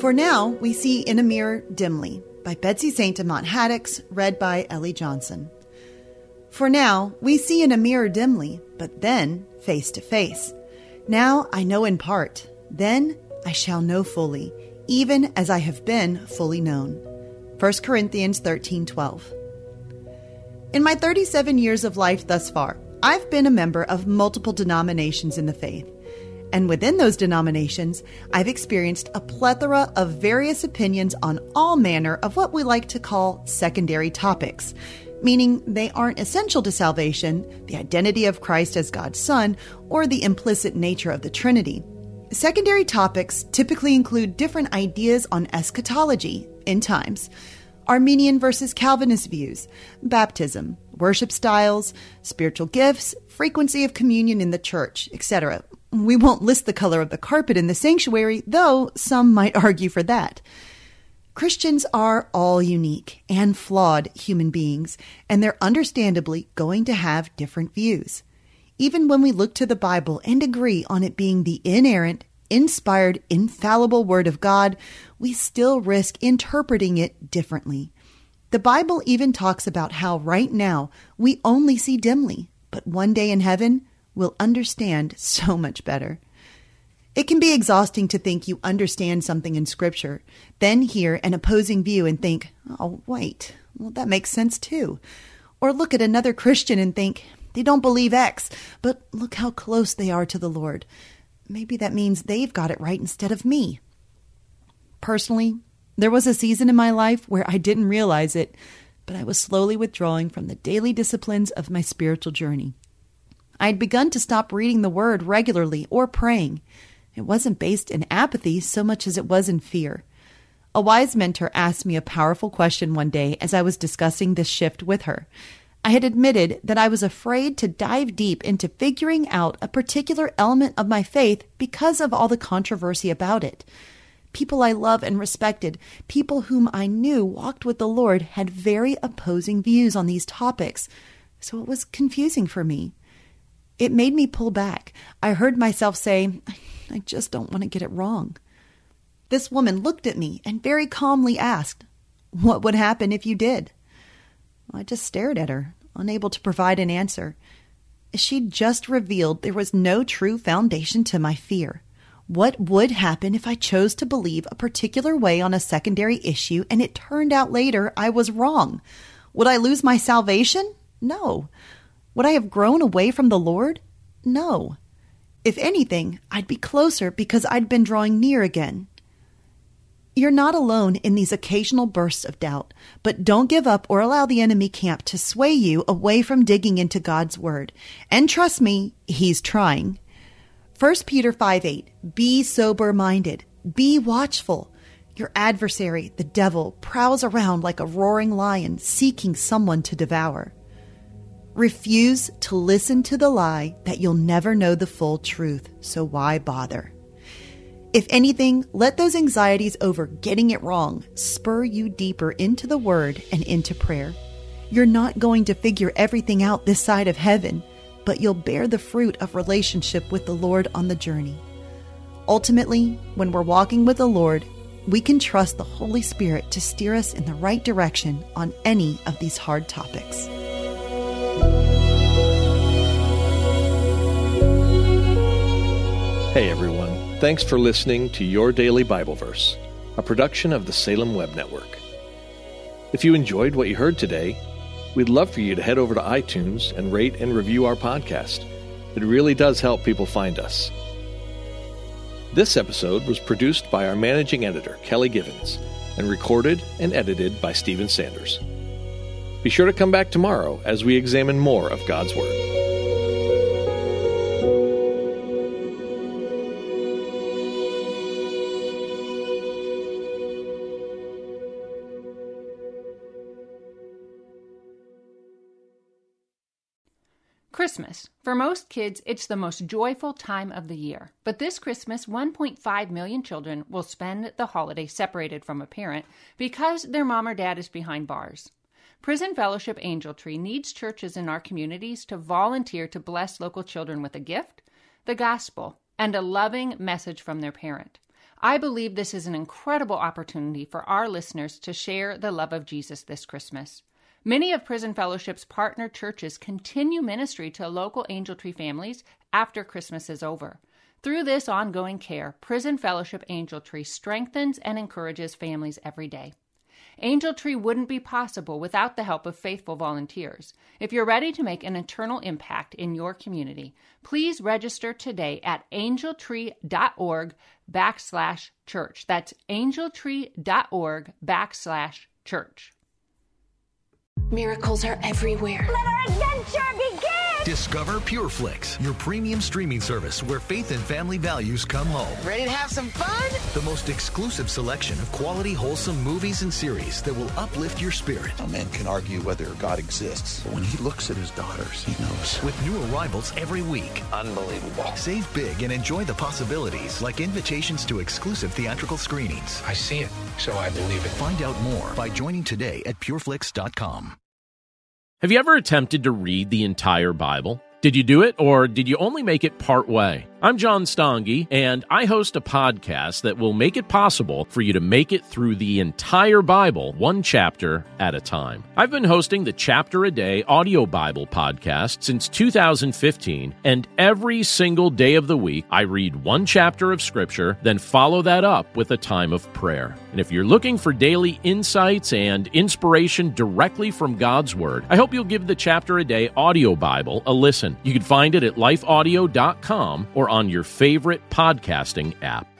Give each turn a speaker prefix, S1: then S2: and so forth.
S1: For now, we see in a mirror dimly, by Betsy St. Amant Haddix, read by Ellie Johnson. For now, we see in a mirror dimly, but then face to face. Now I know in part, then I shall know fully, even as I have been fully known. 1 Corinthians 13:12. In my 37 years of life thus far, I've been a member of multiple denominations in the faith. And within those denominations, I've experienced a plethora of various opinions on all manner of what we like to call secondary topics, meaning they aren't essential to salvation, the identity of Christ as God's Son, or the implicit nature of the Trinity. Secondary topics typically include different ideas on eschatology, end times, Arminian versus Calvinist views, baptism, worship styles, spiritual gifts, frequency of communion in the church, etc. We won't list the color of the carpet in the sanctuary, though some might argue for that. Christians are all unique and flawed human beings, and they're understandably going to have different views. Even when we look to the Bible and agree on it being the inerrant, inspired, infallible Word of God, we still risk interpreting it differently. The Bible even talks about how right now we only see dimly, but one day in heaven, we'll understand so much better. It can be exhausting to think you understand something in Scripture, then hear an opposing view and think, oh, wait, well, that makes sense too. Or look at another Christian and think, they don't believe X, but look how close they are to the Lord. Maybe that means they've got it right instead of me. Personally, there was a season in my life where I didn't realize it, but I was slowly withdrawing from the daily disciplines of my spiritual journey. I had begun to stop reading the Word regularly or praying. It wasn't based in apathy so much as it was in fear. A wise mentor asked me a powerful question one day as I was discussing this shift with her. I had admitted that I was afraid to dive deep into figuring out a particular element of my faith because of all the controversy about it. People I love and respected, people whom I knew walked with the Lord, had very opposing views on these topics, so it was confusing for me. It made me pull back. I heard myself say, I just don't want to get it wrong. This woman looked at me and very calmly asked, what would happen if you did? I just stared at her, unable to provide an answer. She'd just revealed there was no true foundation to my fear. What would happen if I chose to believe a particular way on a secondary issue and it turned out later I was wrong? Would I lose my salvation? No. Would I have grown away from the Lord? No. If anything, I'd be closer because I'd been drawing near again. You're not alone in these occasional bursts of doubt, but don't give up or allow the enemy camp to sway you away from digging into God's Word. And trust me, he's trying. 1 Peter 5:8, be sober-minded, be watchful. Your adversary, the devil, prowls around like a roaring lion seeking someone to devour. Refuse to listen to the lie that you'll never know the full truth, so why bother? If anything, let those anxieties over getting it wrong spur you deeper into the Word and into prayer. You're not going to figure everything out this side of heaven, but you'll bear the fruit of relationship with the Lord on the journey. Ultimately, when we're walking with the Lord, we can trust the Holy Spirit to steer us in the right direction on any of these hard topics.
S2: Hey everyone, thanks for listening to Your Daily Bible Verse, a production of the Salem Web Network. If you enjoyed what you heard today, we'd love for you to head over to iTunes and rate and review our podcast. It really does help people find us. This episode was produced by our managing editor, Kelly Givens, and recorded and edited by Stephen Sanders. Be sure to come back tomorrow as we examine more of God's Word.
S3: Christmas. For most kids, it's the most joyful time of the year. But this Christmas, 1.5 million children will spend the holiday separated from a parent because their mom or dad is behind bars. Prison Fellowship Angel Tree needs churches in our communities to volunteer to bless local children with a gift, the gospel, and a loving message from their parent. I believe this is an incredible opportunity for our listeners to share the love of Jesus this Christmas. Many of Prison Fellowship's partner churches continue ministry to local Angel Tree families after Christmas is over. Through this ongoing care, Prison Fellowship Angel Tree strengthens and encourages families every day. Angel Tree wouldn't be possible without the help of faithful volunteers. If you're ready to make an eternal impact in your community, please register today at angeltree.org/church. That's angeltree.org/church.
S4: Miracles are everywhere.
S5: Let our adventure begin!
S6: Discover PureFlix, your premium streaming service where faith and family values come home.
S4: Ready to have some fun?
S6: The most exclusive selection of quality, wholesome movies and series that will uplift your spirit.
S7: A man can argue whether God exists, but when he looks at his daughters, he knows.
S6: With new arrivals every week.
S7: Unbelievable.
S6: Save big and enjoy the possibilities, like invitations to exclusive theatrical screenings.
S8: I see it, so I believe it.
S6: Find out more by joining today at pureflix.com.
S9: Have you ever attempted to read the entire Bible? Did you do it, or did you only make it part way? I'm John Stange, and I host a podcast that will make it possible for you to make it through the entire Bible, one chapter at a time. I've been hosting the Chapter a Day audio Bible podcast since 2015, and every single day of the week, I read one chapter of Scripture, then follow that up with a time of prayer. And if you're looking for daily insights and inspiration directly from God's Word, I hope you'll give the Chapter a Day audio Bible a listen. You can find it at lifeaudio.com or on your favorite podcasting app.